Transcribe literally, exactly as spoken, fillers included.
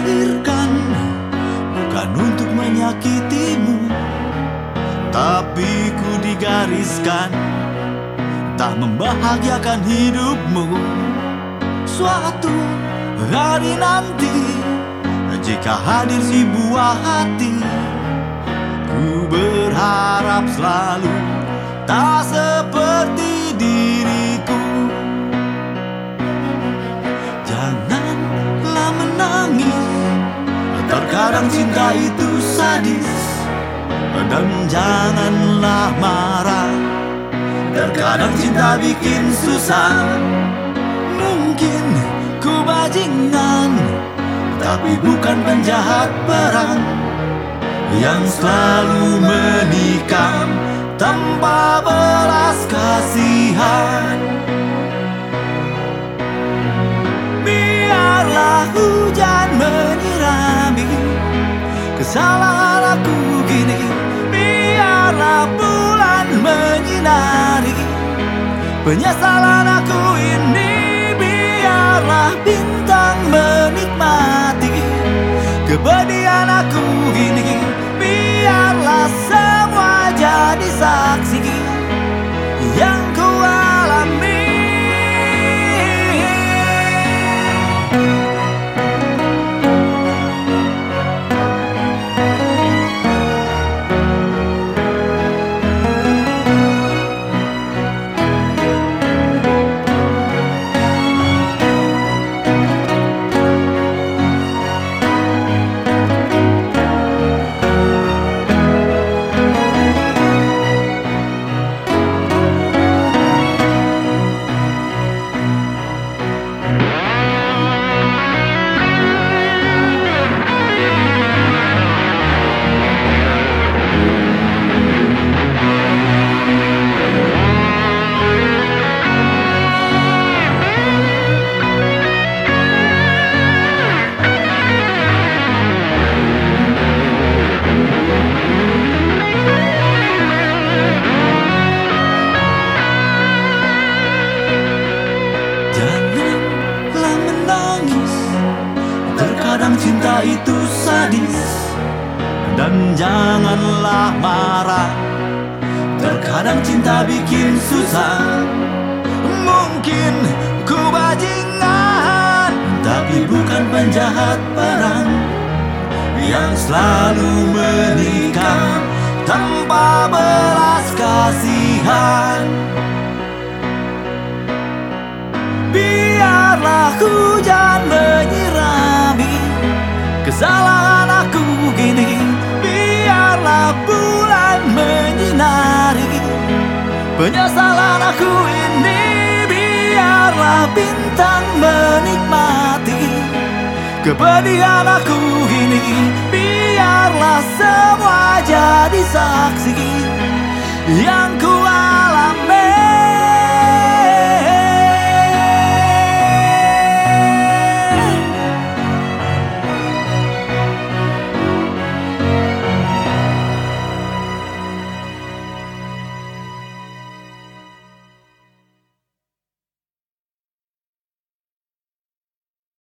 dilahirkan bukan untuk menyakitimu, tapi ku digariskan tak membahagiakan hidupmu. Suatu hari nanti, jika hadir si buah hati, ku berharap selalu tak seperti diriku. Janganlah menangis, terkadang cinta itu sadis. Dan janganlah marah, terkadang cinta bikin susah. Mungkin ku bajingan, tapi bukan penjahat perang yang selalu menikam tanpa belas kasihan. Biarlah hujan menyirami kesalahan aku gini, biarlah bulan menyinari penyesalan aku ini, biarlah bintang menikmati kepedihan aku ini, biarlah semua jadi saksi yang ku alami. Terkadang cinta itu sadis. Dan janganlah marah, terkadang cinta bikin susah. Mungkin ku bajingan, tapi bukan penjahat perang yang selalu menikam tanpa belas kasihan. Biarlah hujan menyirami kesalahan aku gini, biarlah bulan menyinari penyesalan aku ini, biarlah bintang menikmati kepedihan aku ini, biarlah semua jadi saksi yang